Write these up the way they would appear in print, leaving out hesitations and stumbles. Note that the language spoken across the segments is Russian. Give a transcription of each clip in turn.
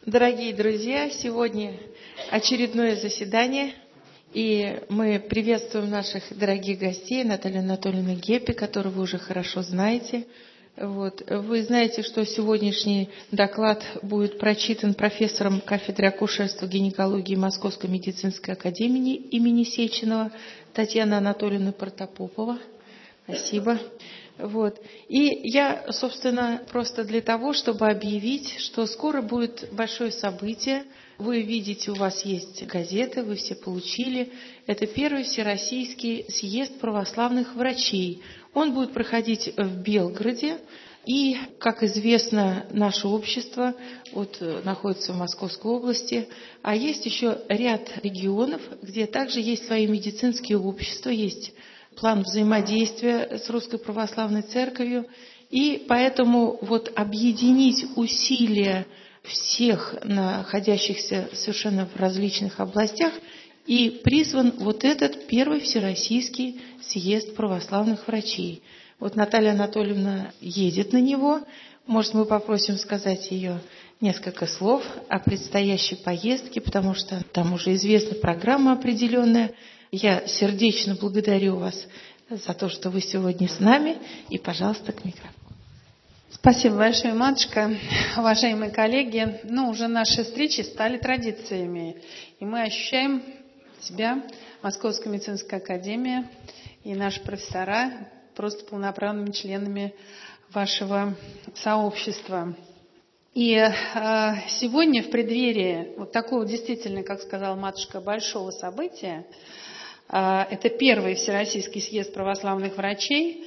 Дорогие друзья, сегодня очередное заседание, и мы приветствуем наших дорогих гостей, Наталью Анатольевну Геппи, которую вы уже хорошо знаете. Вы знаете, что сегодняшний доклад будет прочитан профессором кафедры акушерства, гинекологии Московской медицинской академии имени Сеченова Татьяной Анатольевной Протопопова. Спасибо. И я, собственно, просто для того, чтобы объявить, что скоро будет большое событие. Вы видите, у вас есть газеты, вы все получили. Это первый Всероссийский съезд православных врачей. Он будет проходить в Белгороде. И, как известно, наше общество находится в Московской области, а есть еще ряд регионов, где также есть свои медицинские общества, есть план взаимодействия с Русской Православной Церковью, и поэтому объединить усилия всех находящихся совершенно в различных областях, и призван этот первый Всероссийский съезд православных врачей. Наталья Анатольевна едет на него. Может, мы попросим сказать ее несколько слов о предстоящей поездке, потому что там уже известна программа определенная. Я сердечно благодарю вас за то, что вы сегодня с нами. И, пожалуйста, к микрофону. Спасибо большое, матушка. Уважаемые коллеги, уже наши встречи стали традициями. И мы ощущаем себя, Московская медицинская академия и наши профессора, просто полноправными членами вашего сообщества. И сегодня в преддверии такого действительно, как сказала матушка, большого события, это первый Всероссийский съезд православных врачей,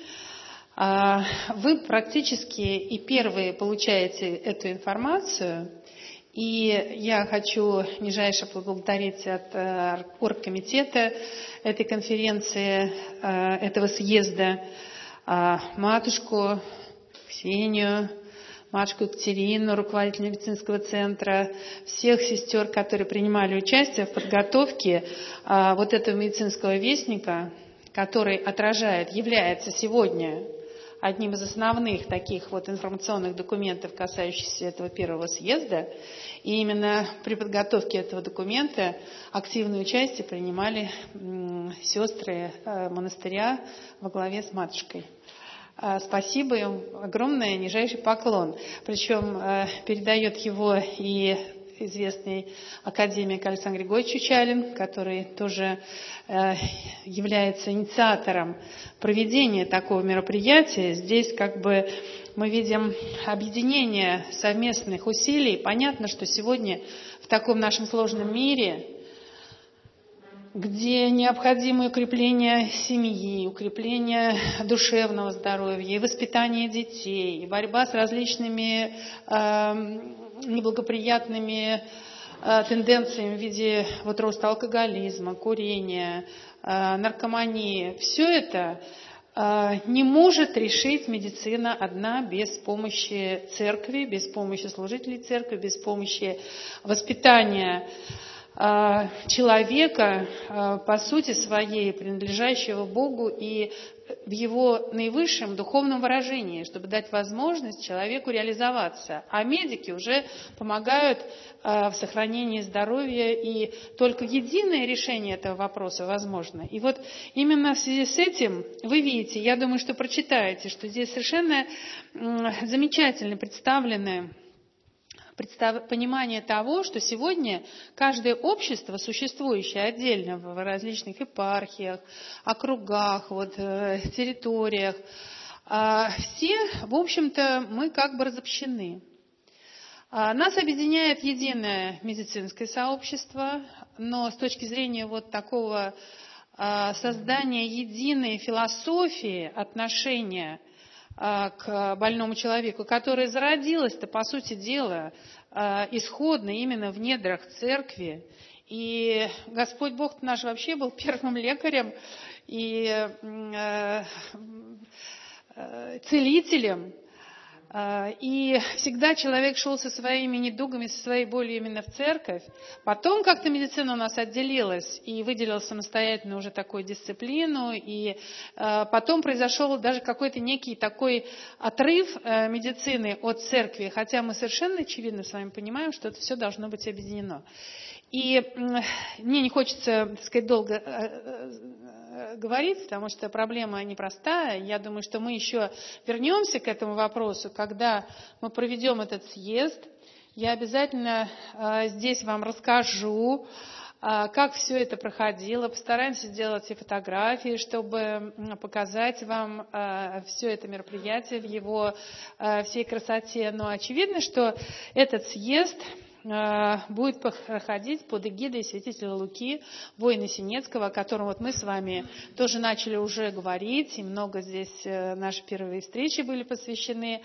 вы практически и первые получаете эту информацию. И я хочу нижайше поблагодарить от оргкомитета этой конференции, этого съезда, матушку Ксению, матушку Екатерину, руководителя медицинского центра, всех сестер, которые принимали участие в подготовке этого медицинского вестника, который является сегодня одним из основных таких информационных документов, касающихся этого первого съезда. И именно при подготовке этого документа активное участие принимали сестры монастыря во главе с матушкой. Спасибо им, огромный нижайший поклон. Причем передает его и известный академик Александр Григорьевич Чучалин, который тоже является инициатором проведения такого мероприятия. Здесь мы видим объединение совместных усилий. Понятно, что сегодня в таком нашем сложном мире, где необходимо укрепление семьи, укрепление душевного здоровья, и воспитание детей, и борьба с различными неблагоприятными тенденциями в виде роста алкоголизма, курения, наркомании. Все это не может решить медицина одна без помощи церкви, без помощи служителей церкви, без помощи воспитания человека, по сути своей, принадлежащего Богу и в его наивысшем духовном выражении, чтобы дать возможность человеку реализоваться. А медики уже помогают в сохранении здоровья, и только единое решение этого вопроса возможно. И именно в связи с этим вы видите, я думаю, что прочитаете, что здесь совершенно замечательно представлены понимание того, что сегодня каждое общество, существующее отдельно в различных епархиях, округах, территориях, все, в общем-то, мы разобщены. Нас объединяет единое медицинское сообщество, но с точки зрения такого создания единой философии отношения к больному человеку, которая зародилась-то, по сути дела, исходно именно в недрах церкви. И Господь Бог наш вообще был первым лекарем и целителем. И всегда человек шел со своими недугами, со своей болью именно в церковь. Потом как-то медицина у нас отделилась и выделила самостоятельно уже такую дисциплину. И потом произошел даже какой-то некий такой отрыв медицины от церкви. Хотя мы совершенно очевидно с вами понимаем, что это все должно быть объединено. И мне не хочется, так сказать, долго говорить, потому что проблема непростая. Я думаю, что мы еще вернемся к этому вопросу, когда мы проведем этот съезд. Я обязательно здесь вам расскажу, как все это проходило. Постараемся сделать и фотографии, чтобы показать вам все это мероприятие в его всей красоте. Но очевидно, что этот съезд будет проходить под эгидой святителя Луки, воина Синецкого, о котором вот мы с вами тоже начали уже говорить, и много здесь наши первые встречи были посвящены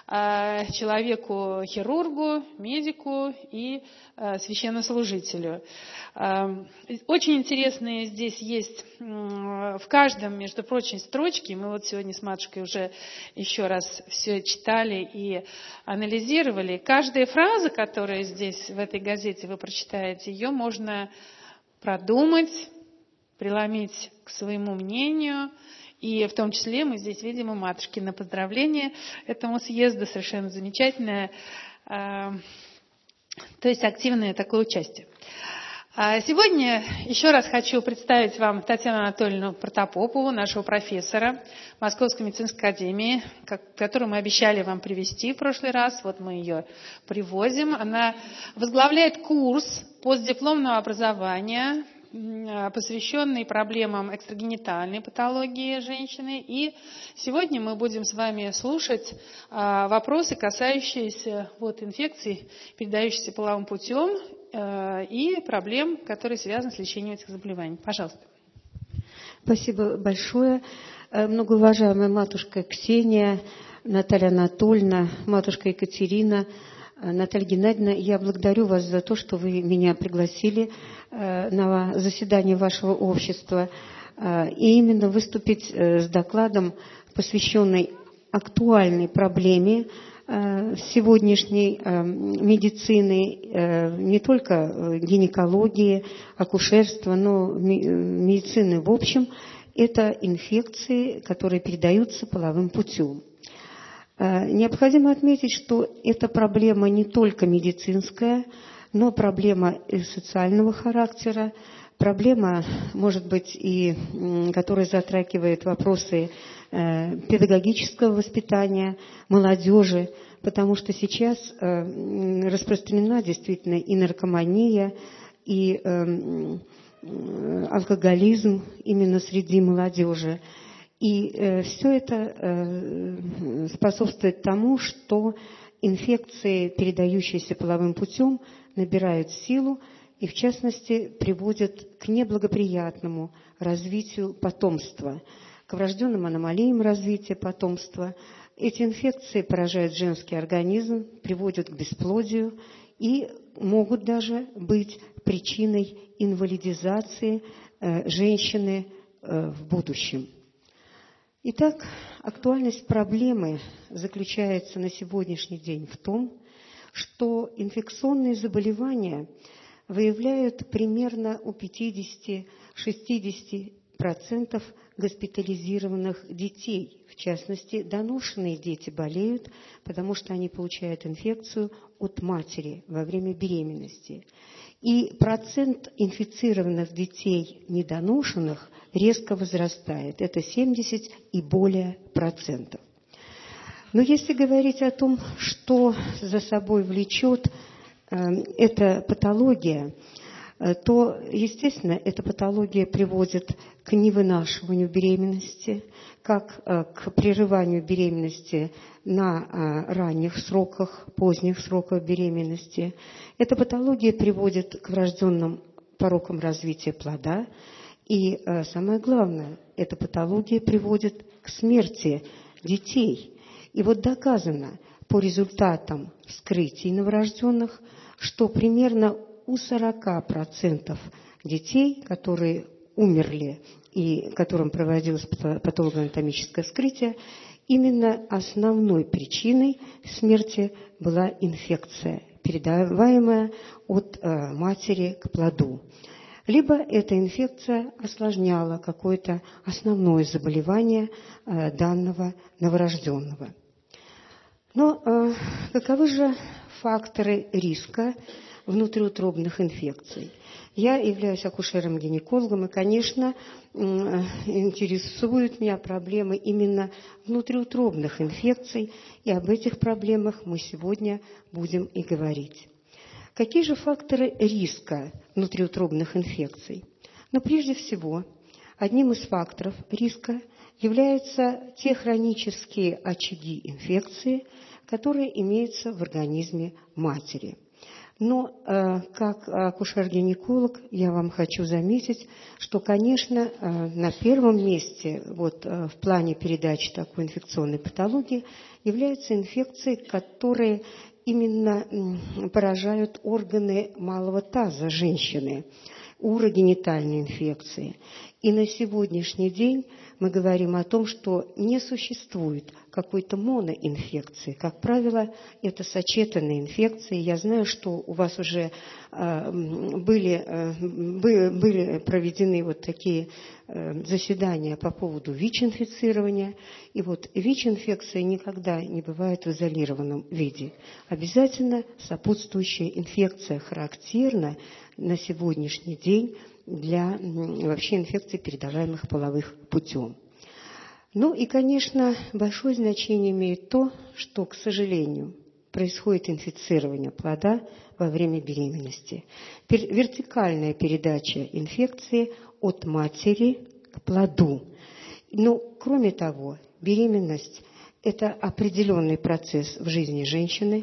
человеку-хирургу, медику и священнослужителю. Очень интересные здесь есть в каждом, между прочим, строчки. Мы вот сегодня с матушкой уже еще раз все читали и анализировали. Каждая фраза, которая здесь в этой газете вы прочитаете, ее можно продумать, преломить к своему мнению. И в том числе мы здесь видим у матушки на поздравление этому съезду, совершенно замечательное, то есть активное такое участие. Сегодня еще раз хочу представить вам Татьяну Анатольевну Протопопову, нашего профессора Московской медицинской академии, которую мы обещали вам привезти в прошлый раз. Вот мы ее привозим. Она возглавляет курс постдипломного образования, посвященный проблемам экстрагенитальной патологии женщины. И сегодня мы будем с вами слушать вопросы, касающиеся инфекций, передающихся половым путем, и проблем, которые связаны с лечением этих заболеваний. Пожалуйста. Спасибо большое. Многоуважаемая матушка Ксения, Наталья Анатольевна, матушка Екатерина, Наталья Геннадьевна, я благодарю вас за то, что вы меня пригласили на заседание вашего общества и именно выступить с докладом, посвященной актуальной проблеме сегодняшней медицины, не только гинекологии, акушерства, но медицины в общем, это инфекции, которые передаются половым путем. Необходимо отметить, что эта проблема не только медицинская, но проблема и социального характера, проблема, может быть, и которая затрагивает вопросы педагогического воспитания молодежи, потому что сейчас распространена действительно и наркомания, и алкоголизм именно среди молодежи. И все это способствует тому, что инфекции, передающиеся половым путем, набирают силу и, в частности, приводят к неблагоприятному развитию потомства, к врожденным аномалиям развития потомства. Эти инфекции поражают женский организм, приводят к бесплодию и могут даже быть причиной инвалидизации женщины в будущем. Итак, актуальность проблемы заключается на сегодняшний день в том, что инфекционные заболевания выявляют примерно у 50-60% госпитализированных детей. В частности, доношенные дети болеют, потому что они получают инфекцию от матери во время беременности. И процент инфицированных детей недоношенных резко возрастает. Это 70 и более процентов. Но если говорить о том, что за собой влечет эта патология, то, естественно, эта патология приводит к невынашиванию беременности, как к прерыванию беременности на ранних сроках, поздних сроках беременности. Эта патология приводит к врожденным порокам развития плода. И самое главное, эта патология приводит к смерти детей. И вот доказано по результатам вскрытий новорожденных, что примерно у 40% детей, которые умерли и которым проводилось патологоанатомическое вскрытие, именно основной причиной смерти была инфекция, передаваемая от матери к плоду. Либо эта инфекция осложняла какое-то основное заболевание данного новорожденного. Но каковы же факторы риска внутриутробных инфекций? Я являюсь акушером-гинекологом, и, конечно, интересуют меня проблемы именно внутриутробных инфекций, и об этих проблемах мы сегодня будем и говорить. Какие же факторы риска внутриутробных инфекций? Но прежде всего, одним из факторов риска являются те хронические очаги инфекции, которые имеются в организме матери. Но как акушер-гинеколог я вам хочу заметить, что, конечно, на первом месте в плане передачи такой инфекционной патологии являются инфекции, которые именно поражают органы малого таза женщины, урогенитальные инфекции. И на сегодняшний день мы говорим о том, что не существует какой-то моноинфекции. Как правило, это сочетанные инфекции. Я знаю, что у вас уже были проведены вот такие заседания по поводу ВИЧ-инфицирования. И вот ВИЧ-инфекция никогда не бывает в изолированном виде. Обязательно сопутствующая инфекция характерна на сегодняшний день для вообще инфекций, передаваемых половым путем. Ну и, конечно, большое значение имеет то, что, к сожалению, происходит инфицирование плода во время беременности. Вертикальная передача инфекции от матери к плоду. Но, кроме того, беременность – это определенный процесс в жизни женщины.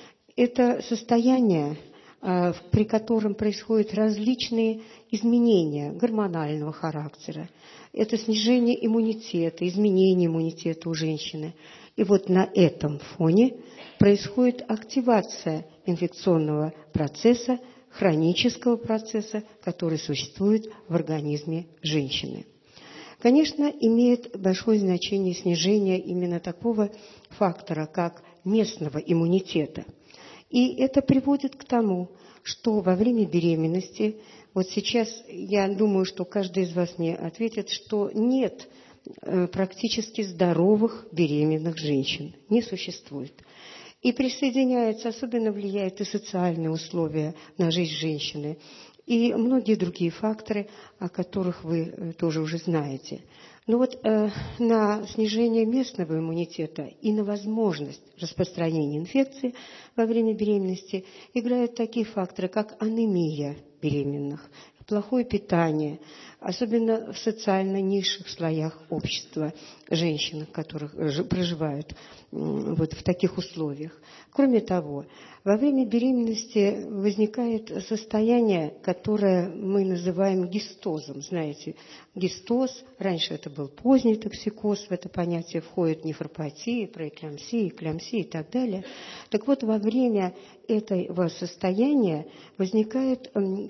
Это состояние, при котором происходят различные изменения гормонального характера. Это снижение иммунитета, изменение иммунитета у женщины. И вот на этом фоне происходит активация инфекционного процесса, хронического процесса, который существует в организме женщины. Конечно, имеет большое значение снижение именно такого фактора, как местного иммунитета. И это приводит к тому, что во время беременности, вот сейчас я думаю, что каждый из вас мне ответит, что нет практически здоровых беременных женщин, не существует. И присоединяется, особенно влияет и социальные условия на жизнь женщины, и многие другие факторы, о которых вы тоже уже знаете. Но вот на снижение местного иммунитета и на возможность распространения инфекции во время беременности играют такие факторы, как анемия беременных, плохое питание, особенно в социально низших слоях общества женщин, которые проживают вот в таких условиях. Кроме того, во время беременности возникает состояние, которое мы называем гистозом. Знаете, гистоз, раньше это был поздний токсикоз, в это понятие входит нефропатия, проэклампсия, эклампсия и так далее. Так вот, во время этого состояния возникает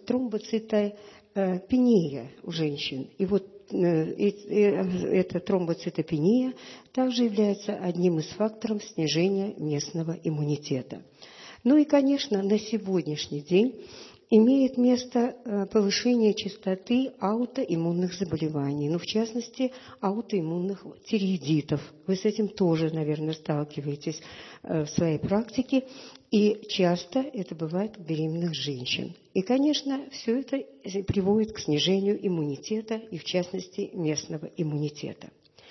тромбоцитопения у женщин. И вот эта тромбоцитопения также является одним из факторов снижения местного иммунитета. Ну и, конечно, на сегодняшний день имеет место повышение частоты аутоиммунных заболеваний, в частности, аутоиммунных тиреоидитов. Вы с этим тоже, наверное, сталкиваетесь в своей практике, и часто это бывает у беременных женщин. И, конечно, все это приводит к снижению иммунитета, и, в частности, местного иммунитета.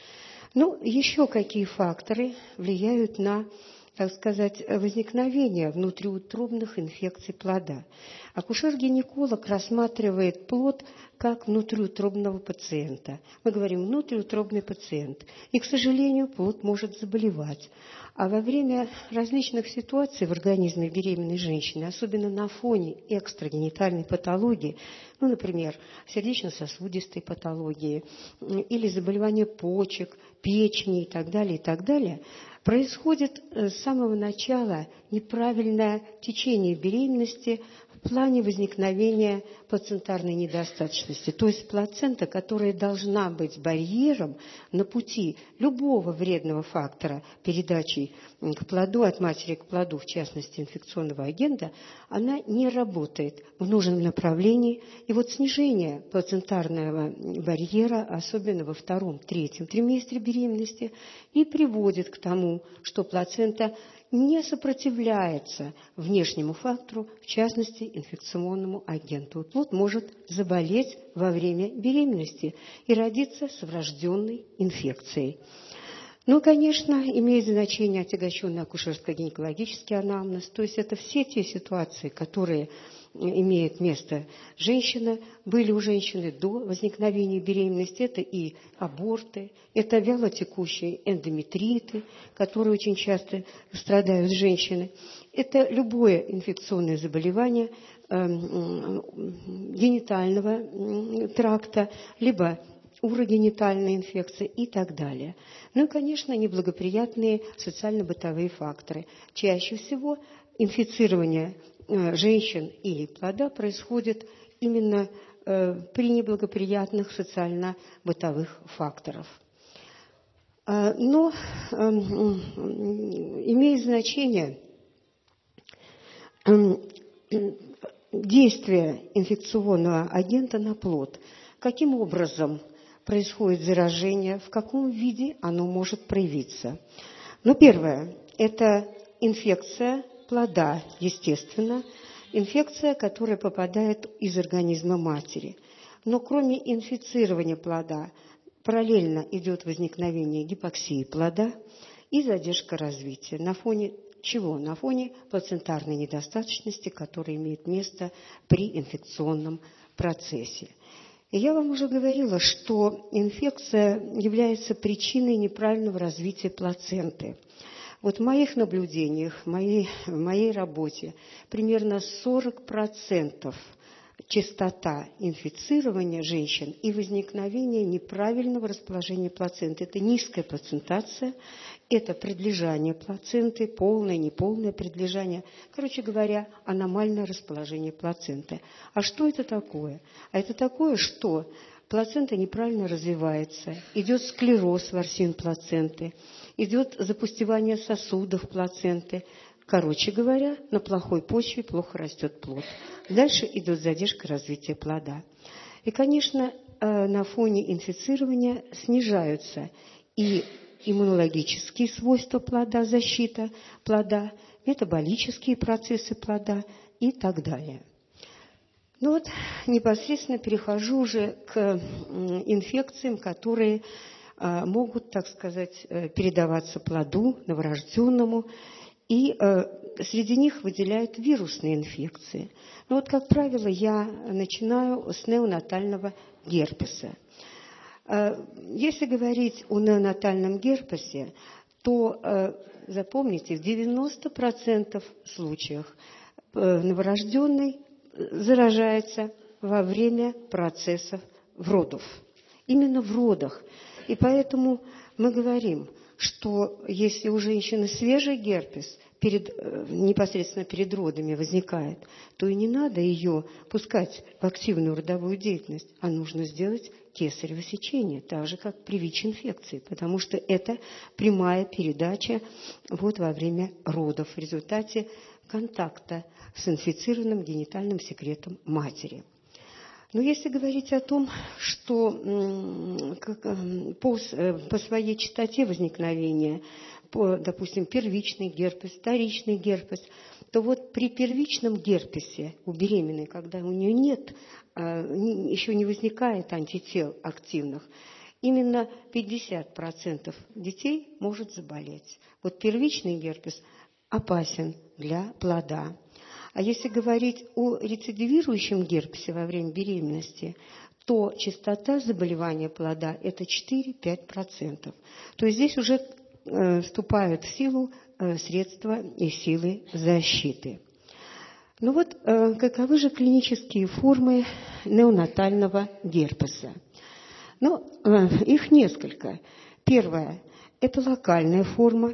Еще какие факторы влияют на, так сказать, возникновение внутриутробных инфекций плода? Акушер-гинеколог рассматривает плод как внутриутробного пациента. Мы говорим «внутриутробный пациент». И, к сожалению, плод может заболевать. А во время различных ситуаций в организме беременной женщины, особенно на фоне экстрагенитальной патологии, например, сердечно-сосудистой патологии или заболевания почек, печени и так далее, Происходит с самого начала неправильное течение беременности в плане возникновения плацентарной недостаточности. То есть плацента, которая должна быть барьером на пути любого вредного фактора передачи к плоду, от матери к плоду, в частности инфекционного агента, она не работает в нужном направлении. И вот снижение плацентарного барьера, особенно во втором-третьем триместре беременности, и приводит к тому, что плацента не сопротивляется внешнему фактору, в частности, инфекционному агенту. Плод может заболеть во время беременности и родиться с врожденной инфекцией. Ну, конечно, имеет значение отягощенный акушерско-гинекологический анамнез, то есть это все те ситуации, которые имеет место женщина, были у женщины до возникновения беременности. Это и аборты, это вялотекущие эндометриты, которые очень часто страдают женщины. Это любое инфекционное заболевание генитального тракта, либо урогенитальная инфекция и так далее. Ну и, конечно, неблагоприятные социально-бытовые факторы. Чаще всего инфицирование женщин или плода происходит именно при неблагоприятных социально-бытовых факторах. Но имеет значение действие инфекционного агента на плод. Каким образом происходит заражение, в каком виде оно может проявиться. Ну, первое – это инфекция плода, естественно, инфекция, которая попадает из организма матери. Но кроме инфицирования плода, параллельно идет возникновение гипоксии плода и задержка развития. На фоне чего? На фоне плацентарной недостаточности, которая имеет место при инфекционном процессе. И я вам уже говорила, что инфекция является причиной неправильного развития плаценты. Вот в моих наблюдениях, в моей работе примерно 40% частота инфицирования женщин и возникновения неправильного расположения плаценты. Это низкая плацентация, это предлежание плаценты, полное, неполное предлежание. Короче говоря, аномальное расположение плаценты. А что это такое? А это такое, что плацента неправильно развивается, идет склероз ворсин плаценты, идет запустевание сосудов плаценты. Короче говоря, на плохой почве плохо растет плод. Дальше идет задержка развития плода. И, конечно, на фоне инфицирования снижаются и иммунологические свойства плода, защита плода, метаболические процессы плода и так далее. Ну вот, непосредственно перехожу уже к инфекциям, которые могут, так сказать, передаваться плоду, новорожденному, и среди них выделяют вирусные инфекции. Но вот, как правило, я начинаю с неонатального герпеса. Если говорить о неонатальном герпесе, то запомните, в 90% случаев новорожденный заражается во время процессов родов. Именно в родах. И поэтому мы говорим, что если у женщины свежий герпес непосредственно перед родами возникает, то и не надо ее пускать в активную родовую деятельность, а нужно сделать кесарево сечение, так же, как при ВИЧ-инфекции, потому что это прямая передача вот во время родов в результате контакта с инфицированным генитальным секретом матери. Но если говорить о том, что по своей частоте возникновения, допустим, первичный герпес, вторичный герпес, то вот при первичном герпесе у беременной, когда у нее нет, еще не возникает антител активных, именно 50% детей может заболеть. Вот первичный герпес опасен для плода. А если говорить о рецидивирующем герпесе во время беременности, то частота заболевания плода – это 4-5%. То есть здесь уже вступают в силу средства и силы защиты. Ну вот, каковы же клинические формы неонатального герпеса? Ну, их несколько. Первая – это локальная форма.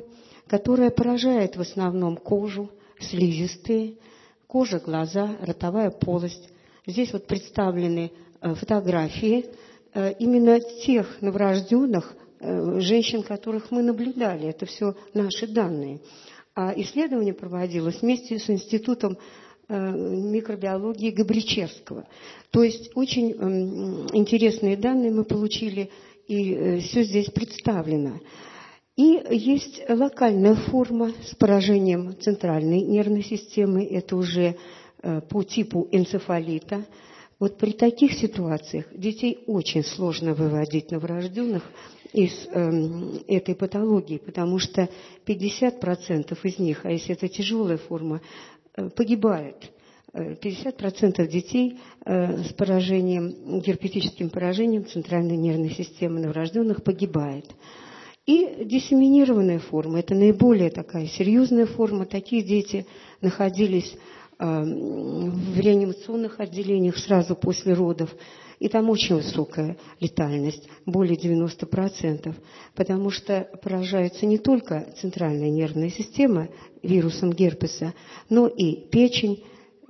которая поражает в основном кожу, слизистые, кожа, глаза, ротовая полость. Здесь вот представлены фотографии именно тех новорожденных женщин, которых мы наблюдали. Это все наши данные. А исследование проводилось вместе с Институтом микробиологии Габричевского. То есть очень интересные данные мы получили, и все здесь представлено. И есть локальная форма с поражением центральной нервной системы, это уже по типу энцефалита. Вот при таких ситуациях детей очень сложно выводить новорожденных из этой патологии, потому что 50% из них, а если это тяжелая форма, погибает. 50% детей с поражением, герпетическим поражением центральной нервной системы новорожденных погибает. И диссеминированная форма – это наиболее такая серьезная форма. Такие дети находились в реанимационных отделениях сразу после родов. И там очень высокая летальность, более 90%, потому что поражается не только центральная нервная система вирусом герпеса, но и печень,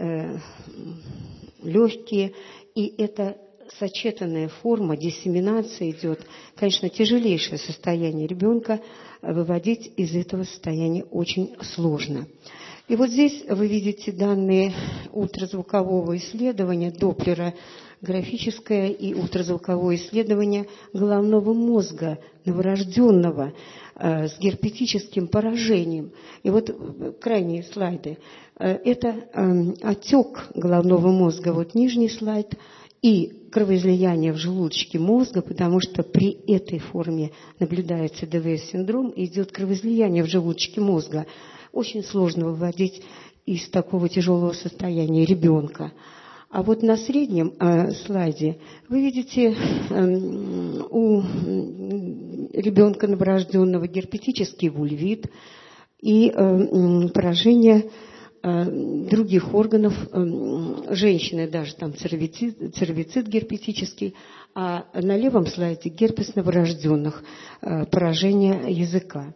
легкие. И эта сочетанная форма, диссеминация идет. Конечно, тяжелейшее состояние ребенка, выводить из этого состояния очень сложно. И вот здесь вы видите данные ультразвукового исследования Доплера, графическое и ультразвуковое исследование головного мозга новорожденного с герпетическим поражением. И вот крайние слайды. Это отек головного мозга, вот нижний слайд, и кровоизлияние в желудочке мозга, потому что при этой форме наблюдается ДВС-синдром, и идет кровоизлияние в желудочке мозга. Очень сложно выводить из такого тяжелого состояния ребенка. А вот на среднем слайде вы видите у ребенка новорожденного герпетический вульвит и поражение других органов женщины, даже там цервицит герпетический, а на левом слайде герпес новорожденных, поражение языка.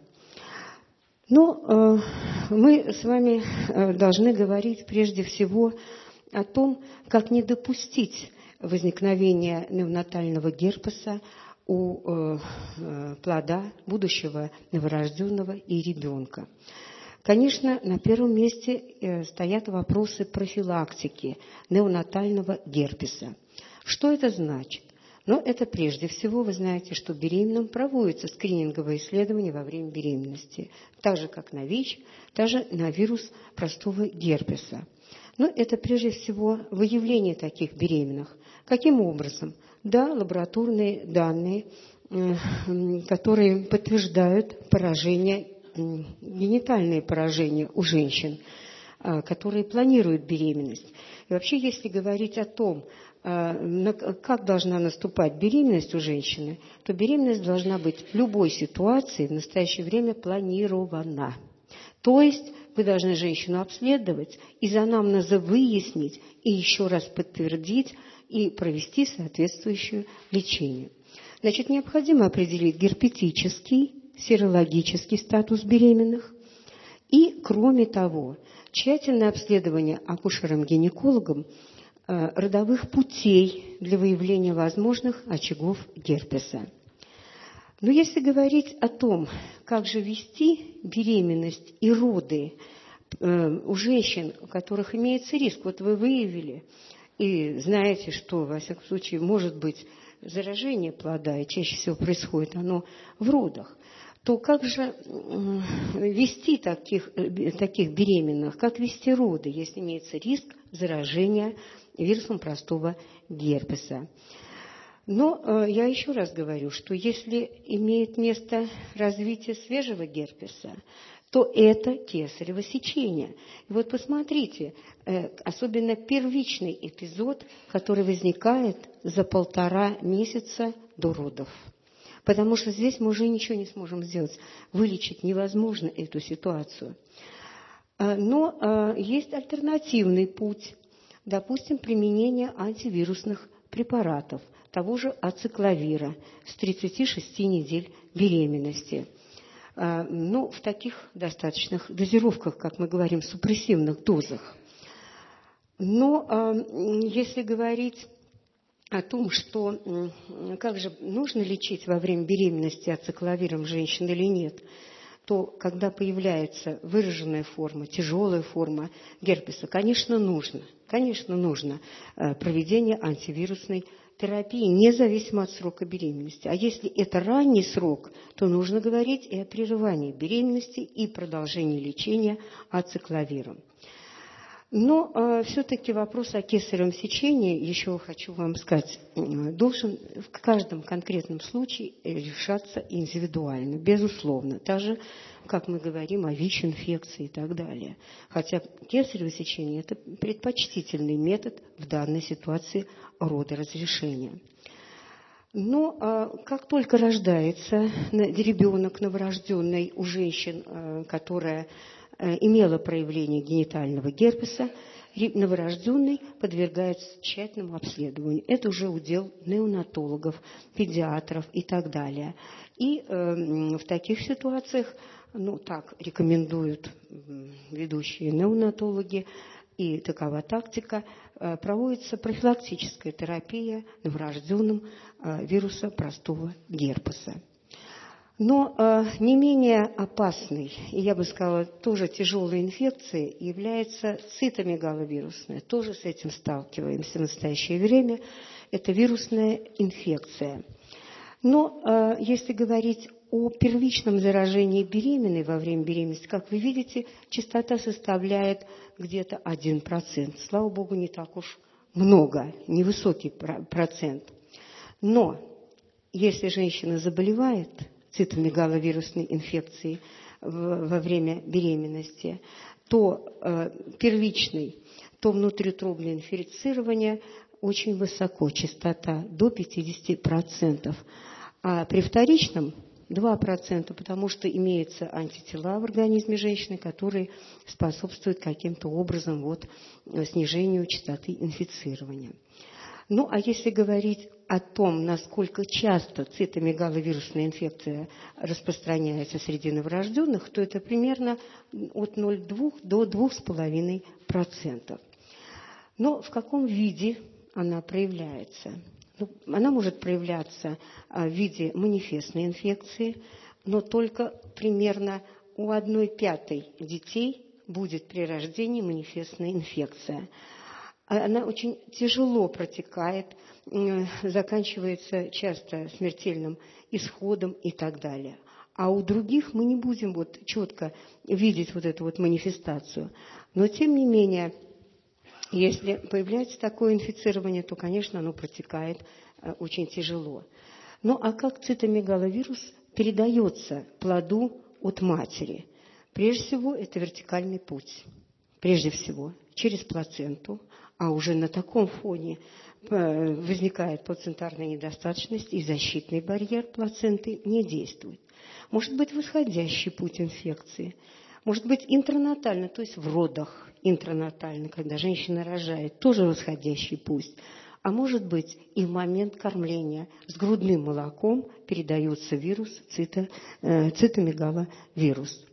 Но мы с вами должны говорить прежде всего о том, как не допустить возникновения неонатального герпеса у плода, будущего новорожденного и ребенка. Конечно, на первом месте стоят вопросы профилактики неонатального герпеса. Что это значит? Но это прежде всего, вы знаете, что беременным проводится скрининговое исследование во время беременности, так же, как на ВИЧ, также на вирус простого герпеса. Но это прежде всего выявление таких беременных. Каким образом? Да, лабораторные данные, которые подтверждают поражение, генитальные поражения у женщин, которые планируют беременность. И вообще, если говорить о том, как должна наступать беременность у женщины, то беременность должна быть в любой ситуации в настоящее время планирована. То есть вы должны женщину обследовать, из анамнеза выяснить и еще раз подтвердить и провести соответствующее лечение. Значит, необходимо определить герпетический, серологический статус беременных. И, кроме того, тщательное обследование акушером-гинекологом родовых путей для выявления возможных очагов герпеса. Но если говорить о том, как же вести беременность и роды у женщин, у которых имеется риск, вот вы выявили и знаете, что, во всяком случае, может быть заражение плода, и чаще всего происходит оно в родах, то как же вести таких беременных, как вести роды, если имеется риск заражения вирусом простого герпеса? Но я еще раз говорю, что если имеет место развитие свежего герпеса, то это кесарево сечение. И вот посмотрите, особенно первичный эпизод, который возникает за 1,5 месяца до родов. Потому что здесь мы уже ничего не сможем сделать. Вылечить невозможно эту ситуацию. Но есть альтернативный путь. Допустим, применение антивирусных препаратов, того же ацикловира с 36 недель беременности. в таких достаточных дозировках, как мы говорим, супрессивных дозах. Но если говорить о том, что как же нужно лечить во время беременности ацикловиром женщин или нет, то когда появляется выраженная форма, тяжелая форма герпеса, конечно, нужно проведение антивирусной терапии, независимо от срока беременности. А если это ранний срок, то нужно говорить и о прерывании беременности, и продолжении лечения ацикловиром. Но все-таки вопрос о кесаревом сечении, еще хочу вам сказать, должен в каждом конкретном случае решаться индивидуально, безусловно. Так же, как мы говорим о ВИЧ-инфекции и так далее. Хотя кесарево сечение – это предпочтительный метод в данной ситуации родоразрешения. Но как только рождается ребенок новорожденный у женщин, которая имела проявление генитального герпеса, новорожденный подвергается тщательному обследованию. Это уже удел неонатологов, педиатров и так далее. И в таких ситуациях, так рекомендуют ведущие неонатологи, и такова тактика, проводится профилактическая терапия новорожденным вируса простого герпеса. Но не менее опасной, и я бы сказала, тоже тяжелой инфекцией является цитомегаловирусная. Тоже с этим сталкиваемся в настоящее время. Это вирусная инфекция. Но если говорить о первичном заражении беременной во время беременности, как вы видите, частота составляет где-то 1%. Слава Богу, не так уж много, невысокий процент. Но если женщина заболевает цитомегаловирусной инфекцией во время беременности, то первичный, то внутриутробное инфицирование очень высоко, частота до 50%. А при вторичном 2%, потому что имеются антитела в организме женщины, которые способствуют каким-то образом снижению частоты инфицирования. А если говорить о том, насколько часто цитомегаловирусная инфекция распространяется среди новорожденных, то это примерно от 0,2 до 2,5%. Но в каком виде она проявляется? Она может проявляться в виде манифестной инфекции, но только примерно у 1/5 детей будет при рождении манифестная инфекция. Она очень тяжело протекает, заканчивается часто смертельным исходом и так далее. А у других мы не будем четко видеть эту манифестацию. Но, тем не менее, если появляется такое инфицирование, то, конечно, оно протекает очень тяжело. А как цитомегаловирус передается плоду от матери? Прежде всего, это вертикальный путь. Прежде всего, через плаценту, а уже на таком фоне возникает плацентарная недостаточность, и защитный барьер плаценты не действует. Может быть восходящий путь инфекции, может быть интранатально, то есть в родах интранатально, когда женщина рожает, тоже восходящий путь. А может быть и в момент кормления с грудным молоком передается вирус, цитомегаловирус.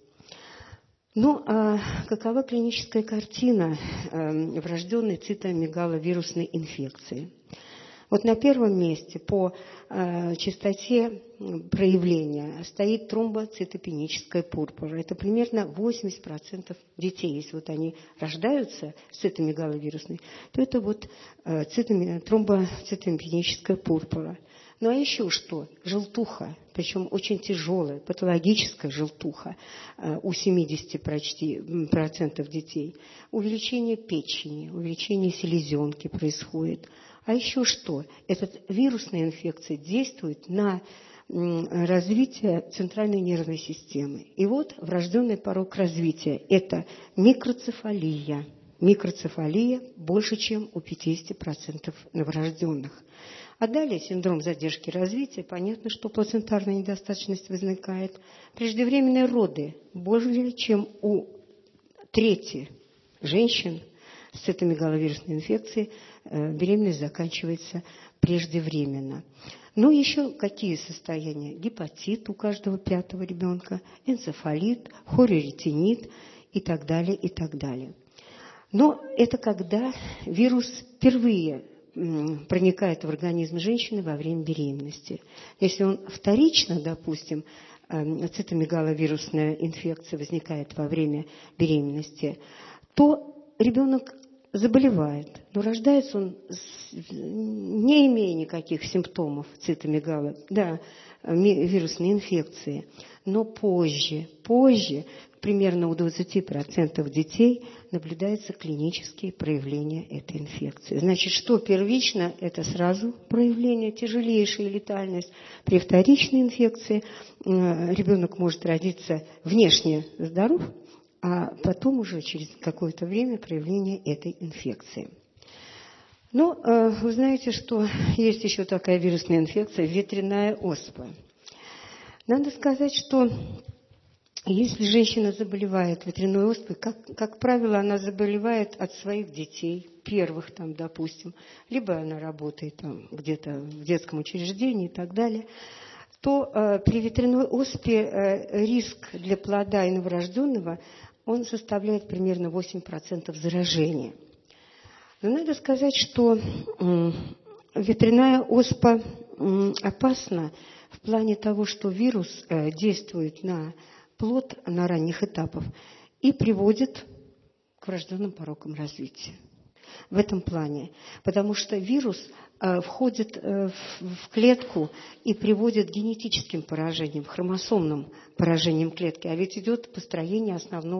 А какова клиническая картина врожденной цитомегаловирусной инфекции? На первом месте по частоте проявления стоит тромбоцитопеническая пурпура. Это примерно 80% детей. Если они рождаются с цитомегаловирусной, то это тромбоцитопеническая пурпура. А еще что? Желтуха, причем очень тяжелая, патологическая желтуха у 70% детей. Увеличение печени, увеличение селезенки происходит. А еще что? Эта вирусная инфекция действует на развитие центральной нервной системы. И врожденный порог развития – это микроцефалия. Микроцефалия больше, чем у 50% новорожденных. А далее синдром задержки развития. Понятно, что плацентарная недостаточность возникает. Преждевременные роды больше, чем у трети женщин с цитомегаловирусной инфекцией, беременность заканчивается преждевременно. Ну, еще какие состояния? Гепатит у каждого 5-го ребенка, энцефалит, хореретинит и так далее, и так далее. Но это когда вирус впервые проникает в организм женщины во время беременности. Если он вторично, допустим, цитомегаловирусная инфекция возникает во время беременности, то ребенок заболевает, но рождается он, не имея никаких симптомов вирусной инфекции. Но позже, примерно у 20% детей наблюдаются клинические проявления этой инфекции. Значит, что первично, это сразу проявление, тяжелейшая летальность. При вторичной инфекции ребенок может родиться внешне здоров, а потом уже через какое-то время проявление этой инфекции. Но вы знаете, что есть еще такая вирусная инфекция – ветряная оспа. Надо сказать, что если женщина заболевает ветряной оспой, как правило, она заболевает от своих детей, первых там, допустим, либо она работает там где-то в детском учреждении и так далее, то при ветряной оспе риск для плода и новорожденного он составляет примерно 8% заражения. Но надо сказать, что ветряная оспа опасна в плане того, что вирус действует на плод на ранних этапах и приводит к врожденным порокам развития. В этом плане. Потому что вирус входит в клетку и приводит к генетическим поражениям, хромосомным поражениям клетки. А ведь идет построение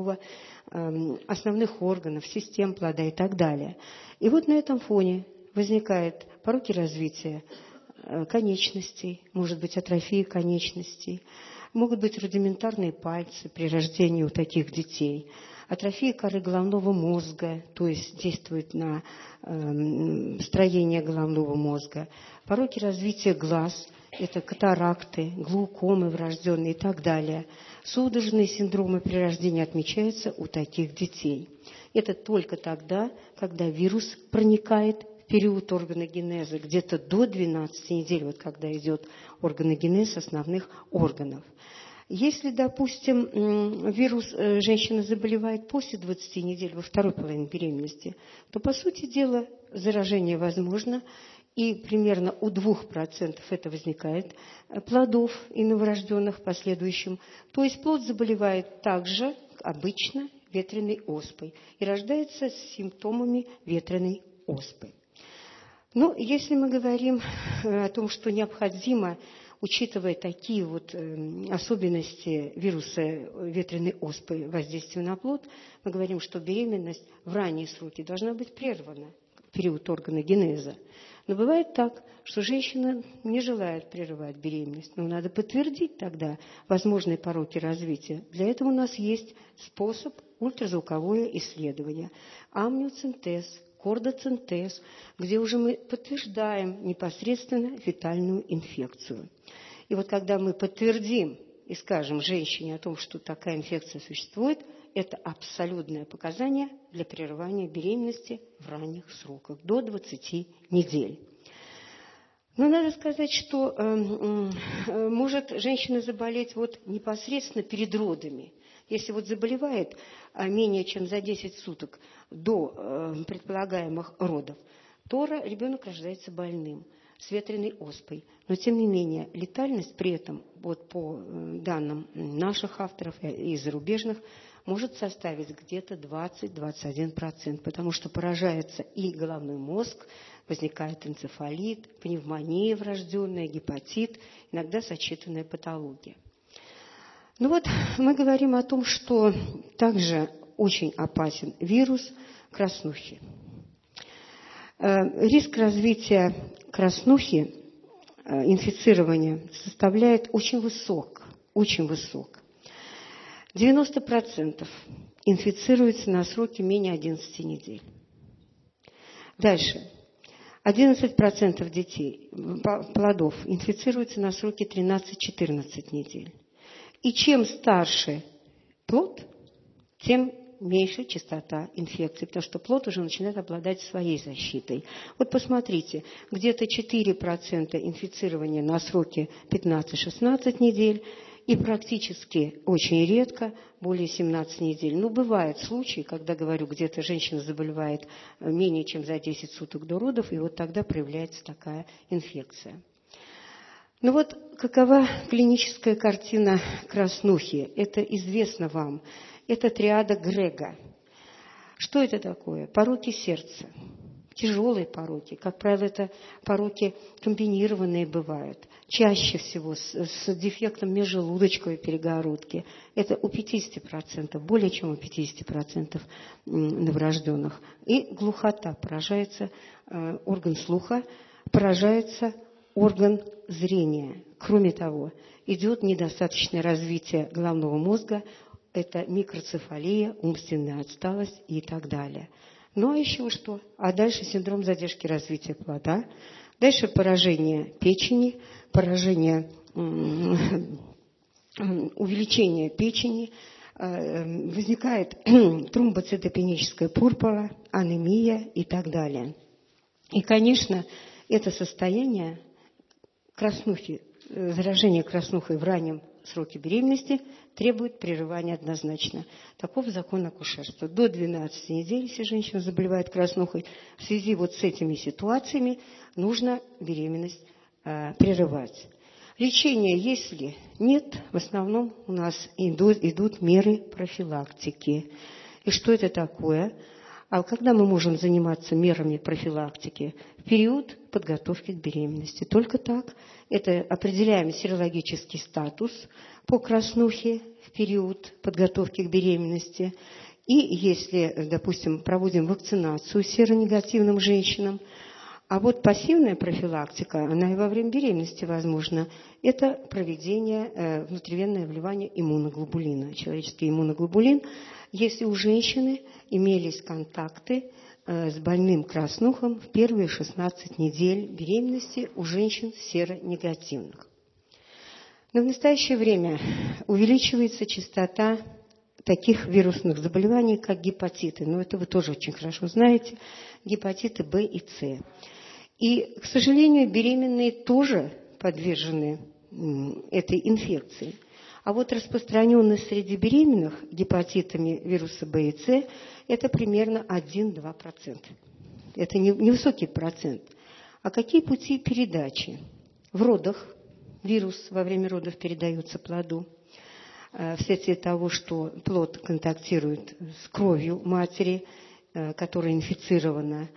основных органов, систем плода и так далее. И вот на этом фоне возникают пороки развития конечностей, может быть, атрофия конечностей, могут быть рудиментарные пальцы при рождении у таких детей, атрофия коры головного мозга, то есть действует на строение головного мозга, пороки развития глаз, это катаракты, глаукомы врожденные и так далее. Судорожные синдромы при рождении отмечаются у таких детей. Это только тогда, когда вирус проникает в период органогенеза, где-то до 12 недель, вот когда идет органогенез основных органов. Если, допустим, женщина заболевает после 20 недель, во второй половине беременности, то, по сути дела, заражение возможно, и примерно у 2% это возникает плодов и новорожденных в последующем. То есть плод заболевает также, обычно, ветряной оспой и рождается с симптомами ветряной оспы. Но если мы говорим о том, что необходимо, учитывая такие вот особенности вируса ветряной оспы воздействия на плод, мы говорим, что беременность в ранние сроки должна быть прервана в период органогенеза. Но бывает так, что женщина не желает прерывать беременность, но надо подтвердить тогда возможные пороки развития. Для этого у нас есть способ ультразвуковое исследование, амниоцентез, кордоцентез, где уже мы подтверждаем непосредственно фетальную инфекцию. И вот когда мы подтвердим и скажем женщине о том, что такая инфекция существует, это абсолютное показание для прерывания беременности в ранних сроках, до 20 недель. Но надо сказать, что может женщина заболеть вот непосредственно перед родами. Если вот заболевает менее чем за 10 суток до предполагаемых родов, то ребенок рождается больным, с ветряной оспой. Но, тем не менее, летальность при этом, вот по данным наших авторов и зарубежных, может составить где-то 20-21%, потому что поражается и головной мозг, возникает энцефалит, пневмония врожденная, гепатит, иногда сочетанная патология. Ну вот мы говорим о том, что также очень опасен вирус краснухи. Риск развития краснухи, инфицирования, составляет очень высок, очень высок. 90% инфицируются на сроке менее 11 недель. Дальше. 11% детей, плодов, инфицируются на сроке 13-14 недель. И чем старше плод, тем меньше частота инфекций, потому что плод уже начинает обладать своей защитой. Вот посмотрите, где-то 4% инфицирования на сроке 15-16 недель, и практически очень редко более 17 недель. Но бывают случаи, когда, говорю, где-то женщина заболевает менее чем за 10 суток до родов, и вот тогда проявляется такая инфекция. Ну вот какова клиническая картина краснухи? Это известно вам. Это триада Грега. Что это такое? Пороки сердца. Тяжелые пороки. Как правило, это пороки комбинированные бывают. Чаще всего с дефектом межжелудочковой перегородки. Это у 50%, более чем у 50% новорожденных. И глухота. Поражается орган слуха, поражается орган зрения. Кроме того, идет недостаточное развитие головного мозга, это микроцефалия, умственная отсталость и так далее. Ну а еще что? А дальше синдром задержки развития плода, дальше поражение печени, поражение, увеличение печени, возникает тромбоцитопеническая пурпура, анемия и так далее. И, конечно, это состояние краснухи, заражение краснухой в раннем сроке беременности требует прерывания однозначно. Таков закон акушерства. До 12 недель, если женщина заболевает краснухой, в связи вот с этими ситуациями нужно беременность прерывать. Лечение, если нет, в основном у нас идут меры профилактики. И что это такое? А когда мы можем заниматься мерами профилактики? В период подготовки к беременности. Только так. Это определяем серологический статус по краснухе в период подготовки к беременности. И если, допустим, проводим вакцинацию серонегативным женщинам, а вот пассивная профилактика, она и во время беременности возможна, это проведение внутривенное вливание иммуноглобулина. Человеческий иммуноглобулин, если у женщины имелись контакты с больным краснухом в первые 16 недель беременности у женщин серонегативных. Но в настоящее время увеличивается частота таких вирусных заболеваний, как гепатиты. Но это вы тоже очень хорошо знаете. Гепатиты В и С. И, к сожалению, беременные тоже подвержены этой инфекции. А вот распространенность среди беременных гепатитами вируса В и С это примерно 1-2%. Это невысокий процент. А какие пути передачи? В родах вирус во время родов передается плоду вследствие того, что плод контактирует с кровью матери, которая инфицирована,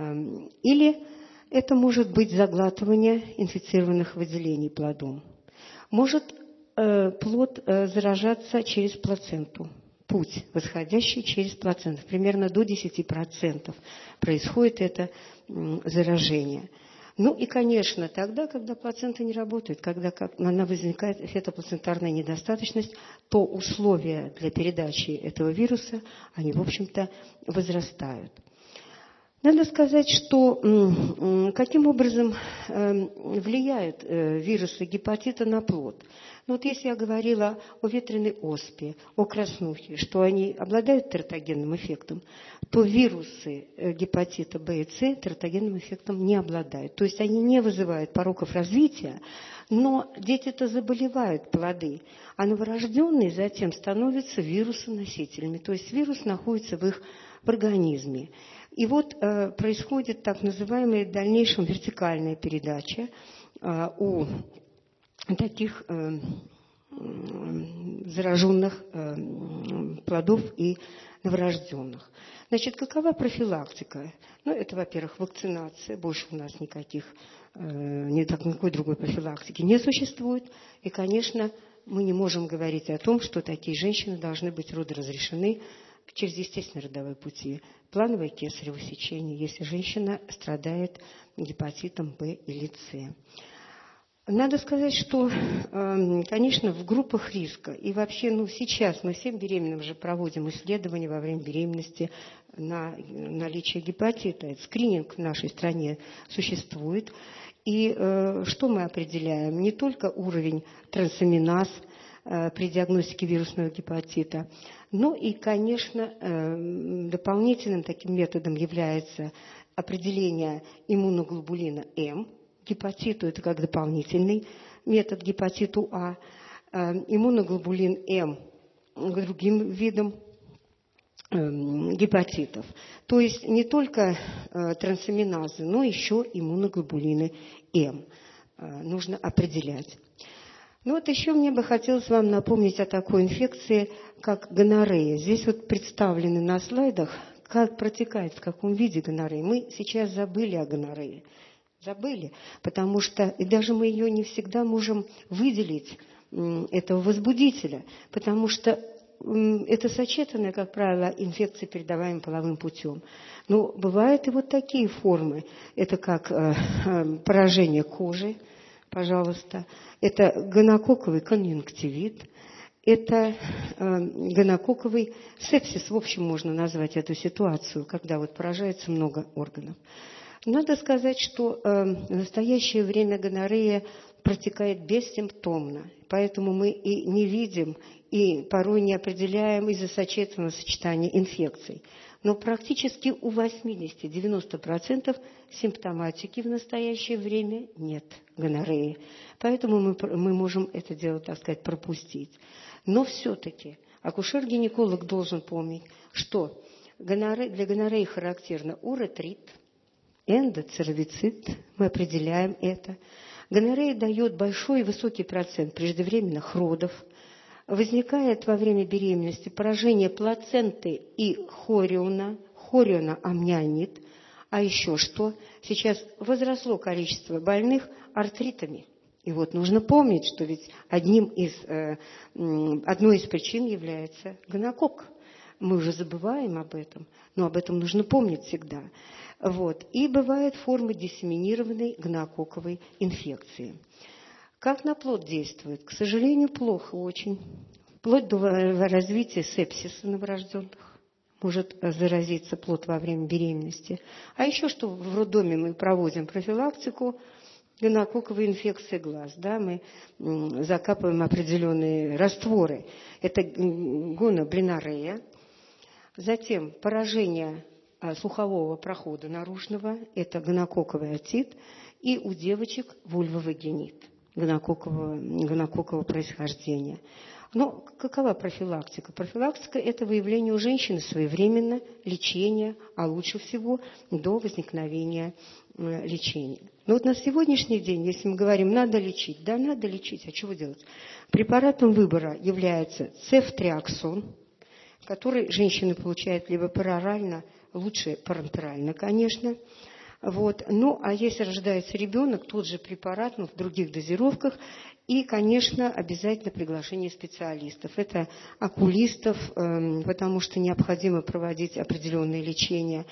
или это может быть заглатывание инфицированных выделений плодом. Может плод заражаться через плаценту, путь, восходящий через плаценту. Примерно до 10% происходит это заражение. Ну и, конечно, тогда, когда плацента не работает, когда она возникает фетоплацентарная недостаточность, то условия для передачи этого вируса, они, в общем-то, возрастают. Надо сказать, что каким образом влияют вирусы гепатита на плод. Ну вот если я говорила о ветреной оспе, о краснухе, что они обладают тератогенным эффектом, то вирусы гепатита В и С тератогенным эффектом не обладают. То есть они не вызывают пороков развития, но дети-то заболевают, плоды, а новорожденные затем становятся вирусоносителями. То есть вирус находится в их организме. И вот происходит так называемая в дальнейшем вертикальная передача у таких зараженных плодов и новорожденных. Значит, какова профилактика? Ну, это, во-первых, вакцинация. Больше у нас никакой другой профилактики не существует. И, конечно, мы не можем говорить о том, что такие женщины должны быть родоразрешены через естественные родовые пути. Плановое кесарево сечение, если женщина страдает гепатитом В или С. Надо сказать, что, конечно, в группах риска, и вообще, сейчас мы всем беременным же проводим исследования во время беременности на наличие гепатита. Этот скрининг в нашей стране существует. И что мы определяем? Не только уровень трансаминаз, при диагностике вирусного гепатита. Ну и, конечно, дополнительным таким методом является определение иммуноглобулина М гепатиту, это как дополнительный метод гепатиту А, иммуноглобулин М к другим видам гепатитов. То есть не только трансаминазы, но еще иммуноглобулины М нужно определять. Ну вот еще мне бы хотелось вам напомнить о такой инфекции, как гонорея. Здесь вот представлены на слайдах, как протекает, в каком виде гонорея. Мы сейчас забыли о гонорее. Забыли, потому что и даже мы ее не всегда можем выделить, этого возбудителя, потому что это сочетанная, как правило, инфекция, передаваемая половым путем. Но бывают и вот такие формы. Это как поражение кожи, пожалуйста. Это гонококковый конъюнктивит. Это гонококковый сепсис. В общем, можно назвать эту ситуацию, когда вот поражается много органов. Надо сказать, что в настоящее время гонорея протекает бессимптомно, поэтому мы и не видим, и порой не определяем из-за сочетанного сочетания инфекций. Но практически у 80-90% симптоматики в настоящее время нет гонореи. Поэтому мы можем это дело, так сказать, пропустить. Но все-таки акушер-гинеколог должен помнить, что для гонореи характерно уретрит, эндоцервицит, мы определяем это. Гонорея дает большой и высокий процент преждевременных родов. Возникает во время беременности поражение плаценты и хориона амнионит. А еще что? Сейчас возросло количество больных артритами. И вот нужно помнить, что ведь одной из причин является гонококк. Мы уже забываем об этом, но об этом нужно помнить всегда. Вот. И бывают формы диссеминированной гонококковой инфекции. Как на плод действует? К сожалению, плохо очень. Вплоть до развития сепсиса новорожденных может заразиться плод во время беременности. А еще что в роддоме мы проводим профилактику гонококковой инфекции глаз. Да? Мы закапываем определенные растворы. Это гонобринорея. Затем поражение слухового прохода наружного, это гонококковый отит, и у девочек вульвовагинит гонококкового происхождения. Но какова профилактика? Профилактика – это выявление у женщины своевременно, лечение, а лучше всего до возникновения лечения. Но вот на сегодняшний день, если мы говорим, надо лечить, да, надо лечить, а чего делать? Препаратом выбора является цефтриаксон, который женщины получают либо перорально, лучше парентерально, конечно. Вот. Ну, а если рождается ребенок, тот же препарат, но в других дозировках. И, конечно, обязательно приглашение специалистов. Это окулистов, потому что необходимо проводить определенные лечения.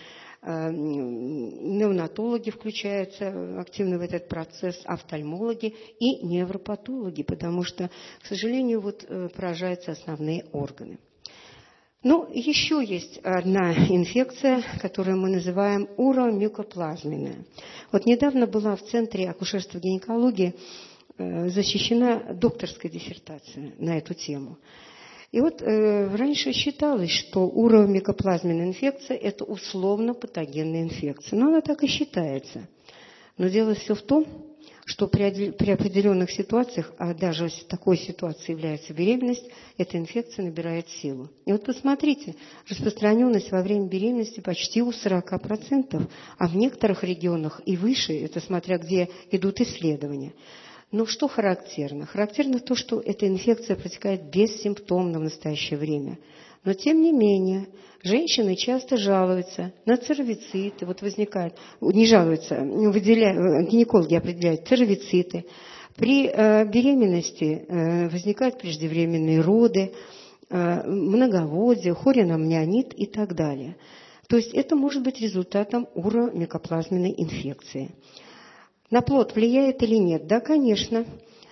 Неонатологи включаются активно в этот процесс, офтальмологи и невропатологи, потому что, к сожалению, вот поражаются основные органы. Ну, еще есть одна инфекция, которую мы называем уромюкоплазменная. Вот недавно была в Центре акушерства и гинекологии защищена докторская диссертация на эту тему. И вот раньше считалось, что уромюкоплазменная инфекция – это условно-патогенная инфекция. Но она так и считается. Но дело все в том, что при определенных ситуациях, а даже если такой ситуацией является беременность, эта инфекция набирает силу. И вот посмотрите, распространенность во время беременности почти у 40%, а в некоторых регионах и выше, это смотря где идут исследования. Но что характерно? Характерно то, что эта инфекция протекает бессимптомно в настоящее время. Но, тем не менее, женщины часто жалуются на цервициты. Вот возникает, не жалуются, гинекологи определяют цервициты. При беременности возникают преждевременные роды, многоводие, хорион-амнионит и так далее. То есть это может быть результатом уромюкоплазменной инфекции. На плод влияет или нет? Да, конечно,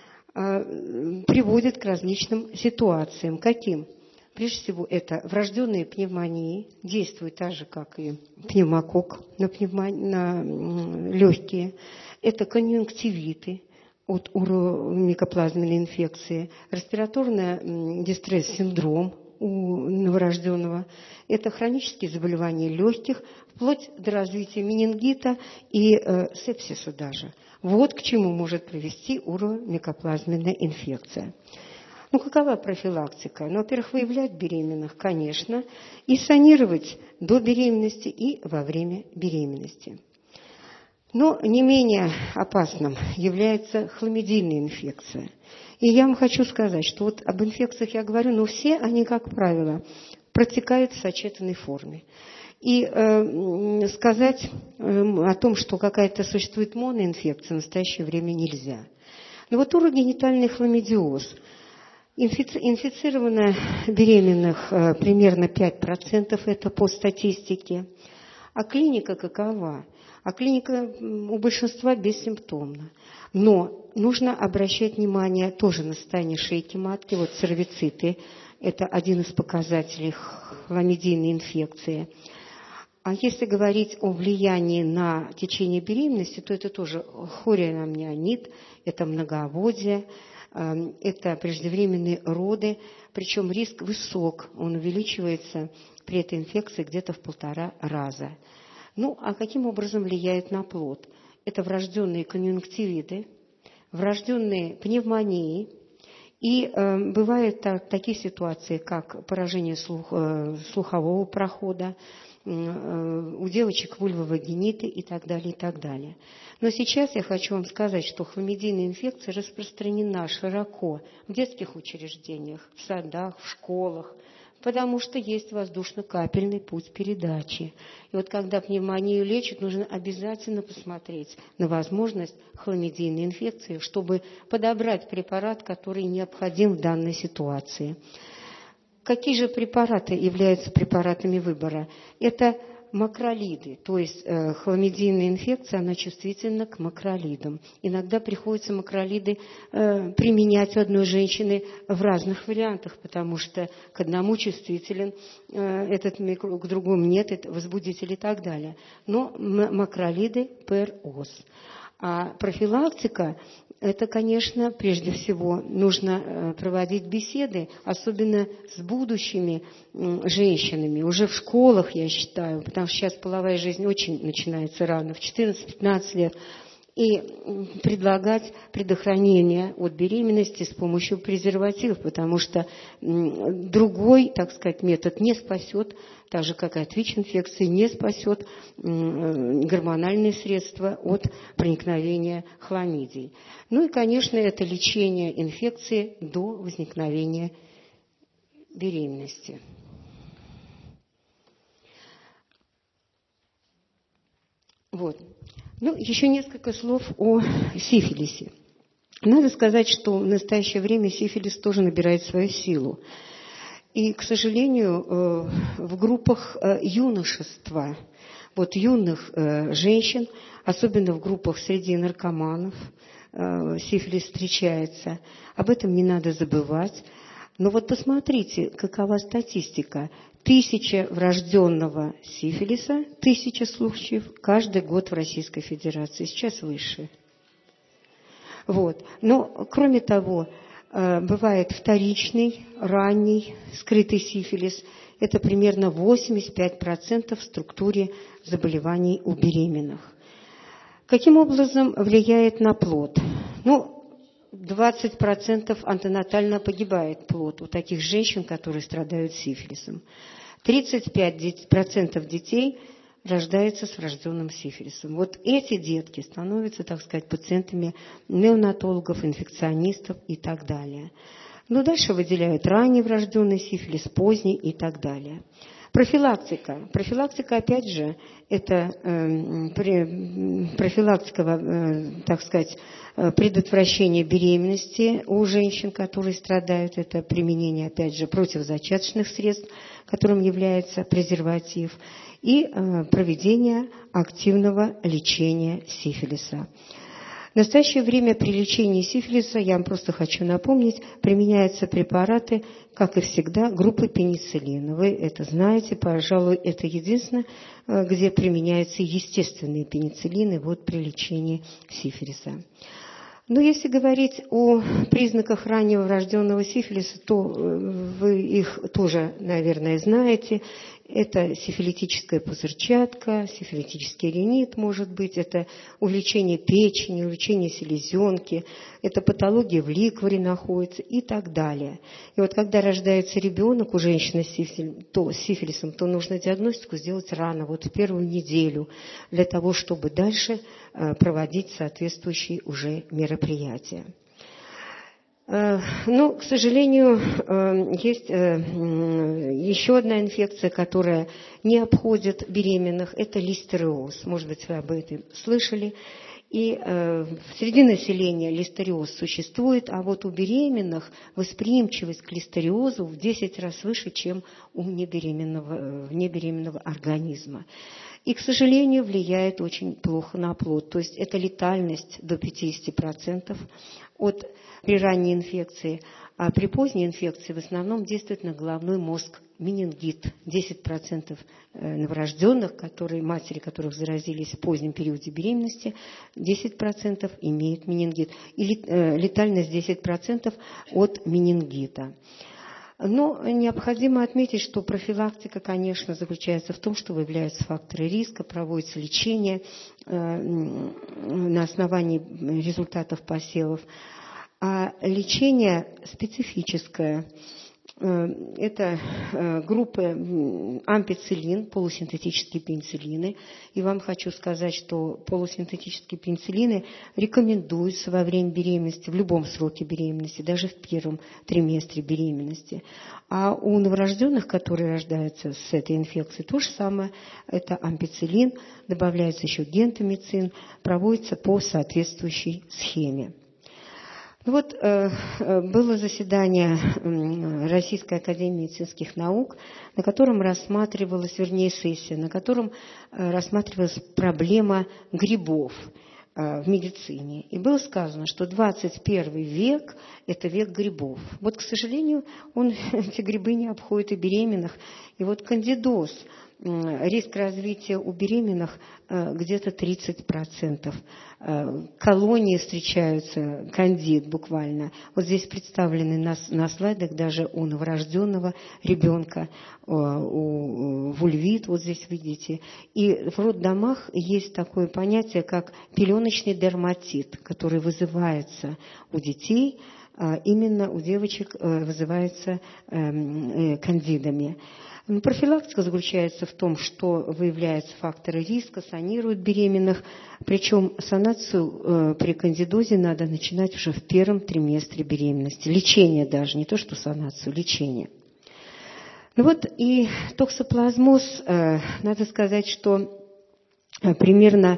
приводит к различным ситуациям. Каким? Прежде всего, это врожденные пневмонии, действуют так же, как и пневмококк на легкие. Это конъюнктивиты, от уромикоплазменной инфекции, респираторный дистресс-синдром у новорожденного. Это хронические заболевания легких, вплоть до развития менингита и сепсиса даже. Вот к чему может привести уромикоплазменная инфекция. Ну, какова профилактика? Ну, во-первых, выявлять беременных, конечно, и санировать до беременности и во время беременности. Но не менее опасным является хламидийная инфекция. И я вам хочу сказать, что вот об инфекциях я говорю, но все они, как правило, протекают в сочетанной форме. И сказать о том, что какая-то существует моноинфекция, в настоящее время нельзя. Но вот урогенитальный хламидиоз. Инфицировано беременных примерно 5%, это по статистике. А клиника какова? А клиника у большинства бессимптомна. Но нужно обращать внимание тоже на состояние шейки матки, вот цервициты. Это один из показателей хламидийной инфекции. А если говорить о влиянии на течение беременности, то это тоже хориоамнионит, это многооводие, это преждевременные роды, причем риск высок, он увеличивается при этой инфекции где-то в 1,5 раза. Ну, а каким образом влияет на плод? Это врожденные конъюнктивиты, врожденные пневмонии, и бывают такие ситуации, как поражение слухового прохода, у девочек вульвовагиниты и так далее, и так далее. Но сейчас я хочу вам сказать, что хламидийная инфекция распространена широко в детских учреждениях, в садах, в школах, потому что есть воздушно-капельный путь передачи. И вот когда пневмонию лечат, нужно обязательно посмотреть на возможность хламидийной инфекции, чтобы подобрать препарат, который необходим в данной ситуации. Какие же препараты являются препаратами выбора? Это макролиды, то есть хламидийная инфекция, она чувствительна к макролидам. Иногда приходится макролиды применять у одной женщины в разных вариантах, потому что к одному чувствителен этот микроб, к другому нет, это возбудитель и так далее. Но макролиды ПРОС. А профилактика – это, конечно, прежде всего нужно проводить беседы, особенно с будущими женщинами, уже в школах, я считаю, потому что сейчас половая жизнь очень начинается рано, в 14-15 лет, и предлагать предохранение от беременности с помощью презервативов, потому что другой, так сказать, метод не спасет, так же, как и от ВИЧ-инфекции, не спасет гормональные средства от проникновения хламидий. Ну и, конечно, это лечение инфекции до возникновения беременности. Вот. Ну, еще несколько слов о сифилисе. Надо сказать, что в настоящее время сифилис тоже набирает свою силу. И, к сожалению, в группах юношества, вот юных женщин, особенно в группах среди наркоманов, сифилис встречается. Об этом не надо забывать. Но вот посмотрите, какова статистика. 1000 врожденного сифилиса, 1000 случаев каждый год в Российской Федерации. Сейчас выше. Вот. Но, кроме того, бывает вторичный, ранний, скрытый сифилис. Это примерно 85% в структуре заболеваний у беременных. Каким образом влияет на плод? Ну, 20% антенатально погибает плод у таких женщин, которые страдают сифилисом. 35% детей рождается с врожденным сифилисом. Вот эти детки становятся, так сказать, пациентами неонатологов, инфекционистов и так далее. Но дальше выделяют ранний врожденный сифилис, поздний и так далее. Профилактика. Профилактика, опять же, это профилактика, так сказать, предотвращения беременности у женщин, которые страдают. Это применение, опять же, противозачаточных средств, которым является презерватив, и проведение активного лечения сифилиса. В настоящее время при лечении сифилиса, я вам просто хочу напомнить, применяются препараты, как и всегда, группы пенициллина. Вы это знаете, пожалуй, это единственное, где применяются естественные пенициллины вот при лечении сифилиса. Но если говорить о признаках раннего врожденного сифилиса, то вы их тоже, наверное, знаете. Это сифилитическая пузырчатка, сифилитический ринит, может быть, это увеличение печени, увеличение селезенки, это патология в ликворе находится и так далее. И вот когда рождается ребенок у женщины с сифилисом, то нужно диагностику сделать рано, вот в первую неделю, для того, чтобы дальше проводить соответствующие уже мероприятия. Но, к сожалению, есть еще одна инфекция, которая не обходит беременных. Это листериоз. Может быть, вы об этом слышали. И среди населения листериоз существует, а вот у беременных восприимчивость к листериозу в 10 раз выше, чем у небеременного организма. И, к сожалению, влияет очень плохо на плод. То есть это летальность до 50% при ранней инфекции, а при поздней инфекции в основном действует на головной мозг менингит. 10% новорожденных, матери которых заразились в позднем периоде беременности, 10% имеют менингит. И летальность 10% от менингита. Но необходимо отметить, что профилактика, конечно, заключается в том, что выявляются факторы риска, проводится лечение на основании результатов посевов. А лечение специфическое. Это группы ампициллин, полусинтетические пенициллины. И вам хочу сказать, что полусинтетические пенициллины рекомендуются во время беременности, в любом сроке беременности, даже в первом триместре беременности. А у новорожденных, которые рождаются с этой инфекцией, то же самое. Это ампициллин, добавляется еще гентамицин, проводится по соответствующей схеме. Вот было заседание Российской академии медицинских наук, на котором рассматривалась, сессия, на котором рассматривалась проблема грибов в медицине. И было сказано, что 21 век – это век грибов. Вот, к сожалению, эти грибы не обходят и беременных. И вот кандидоз, риск развития у беременных где-то 30%. Колонии встречаются, кандид буквально. Вот здесь представлены на слайдах даже у новорожденного ребенка, у вульвит, вот здесь видите. И в роддомах есть такое понятие, как пеленочный дерматит, который вызывается у детей, именно у девочек вызывается кандидами. Профилактика заключается в том, что выявляются факторы риска, санируют беременных, причем санацию при кандидозе надо начинать уже в первом триместре беременности. Лечение даже, не то что санацию, лечение. Ну вот и токсоплазмоз, надо сказать, что примерно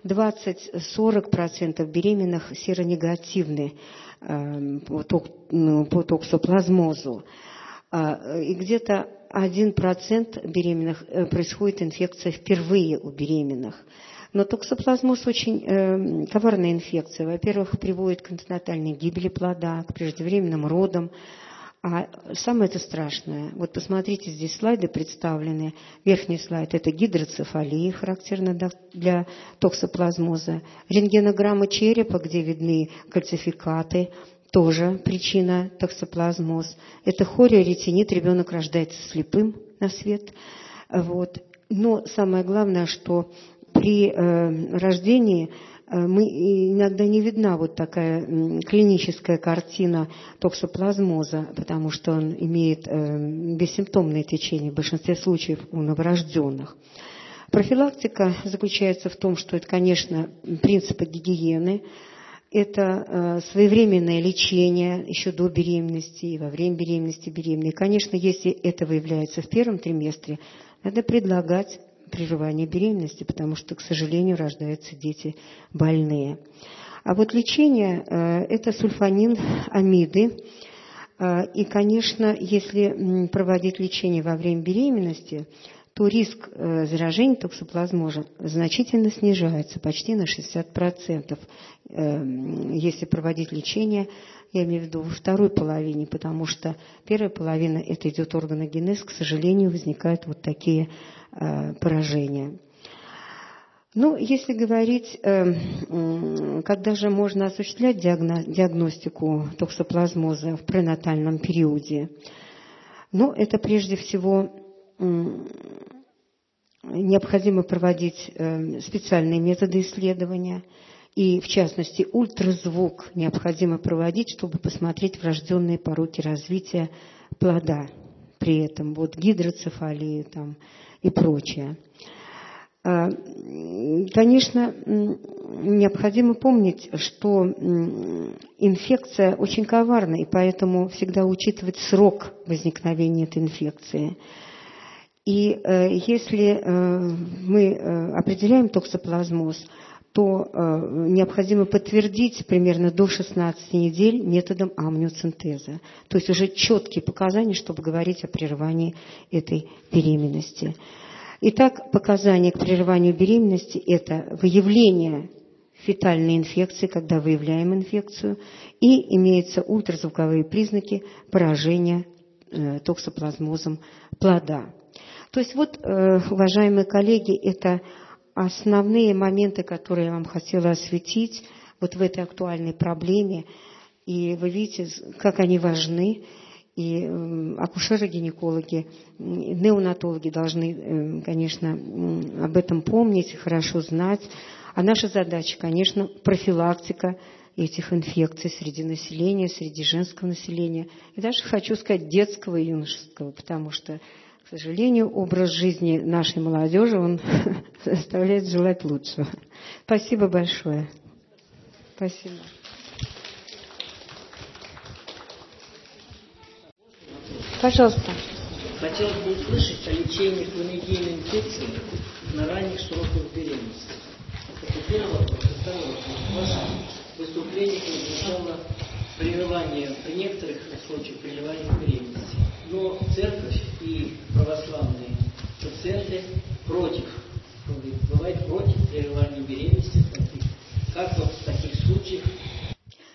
20-40% беременных серонегативны по токсоплазмозу. И где-то 1% беременных происходит инфекция впервые у беременных. Но токсоплазмоз очень коварная инфекция. Во-первых, приводит к антенатальной гибели плода, к преждевременным родам. А самое это страшное, вот посмотрите, здесь слайды представлены. Верхний слайд – это гидроцефалия, характерна для токсоплазмоза. Рентгенограмма черепа, где видны кальцификаты, тоже причина токсоплазмоз. Это хориоретинит, ребенок рождается слепым на свет. Вот. Но самое главное, что при рождении иногда не видна вот такая клиническая картина токсоплазмоза, потому что он имеет бессимптомное течение в большинстве случаев у новорожденных. Профилактика заключается в том, что это, конечно, принципы гигиены, это своевременное лечение еще до беременности и во время беременности беременной. И, конечно, если это выявляется в первом триместре, надо предлагать прерывание беременности, потому что, к сожалению, рождаются дети больные. А вот лечение – это сульфанин амиды. И, конечно, если проводить лечение во время беременности, то риск заражения токсоплазмозом значительно снижается, почти на 60%, если проводить лечение, я имею в виду во второй половине, потому что первая половина – это идет органогенез, к сожалению, возникают вот такие поражения. Ну, если говорить, когда же можно осуществлять диагностику токсоплазмоза в пренатальном периоде, ну, это прежде всего необходимо проводить специальные методы исследования, и, в частности, ультразвук необходимо проводить, чтобы посмотреть врожденные пороки развития плода при этом, вот гидроцефалии там и прочее. Конечно, необходимо помнить, что инфекция очень коварна, и поэтому всегда учитывать срок возникновения этой инфекции. И если мы определяем токсоплазмоз, то необходимо подтвердить примерно до 16 недель методом амниоцентеза. То есть уже четкие показания, чтобы говорить о прерывании этой беременности. Итак, показания к прерыванию беременности – это выявление фетальной инфекции, когда выявляем инфекцию, и имеются ультразвуковые признаки поражения токсоплазмозом плода. То есть вот, уважаемые коллеги, это основные моменты, которые я вам хотела осветить вот в этой актуальной проблеме. И вы видите, как они важны. И акушеры-гинекологи, неонатологи должны, конечно, об этом помнить, хорошо знать. А наша задача, конечно, профилактика этих инфекций среди населения, среди женского населения. И даже хочу сказать детского и юношеского, потому что, к сожалению, образ жизни нашей молодежи, он заставляет желать лучшего. Спасибо большое. Спасибо. Пожалуйста. Хотелось бы услышать о лечении хламидийной инфекции на ранних сроках беременности. Это первый вопрос. Второй вопрос. В вашем выступлении прозвучало прерывание, при некоторых случаях прерывания беременности. Но церковь и православные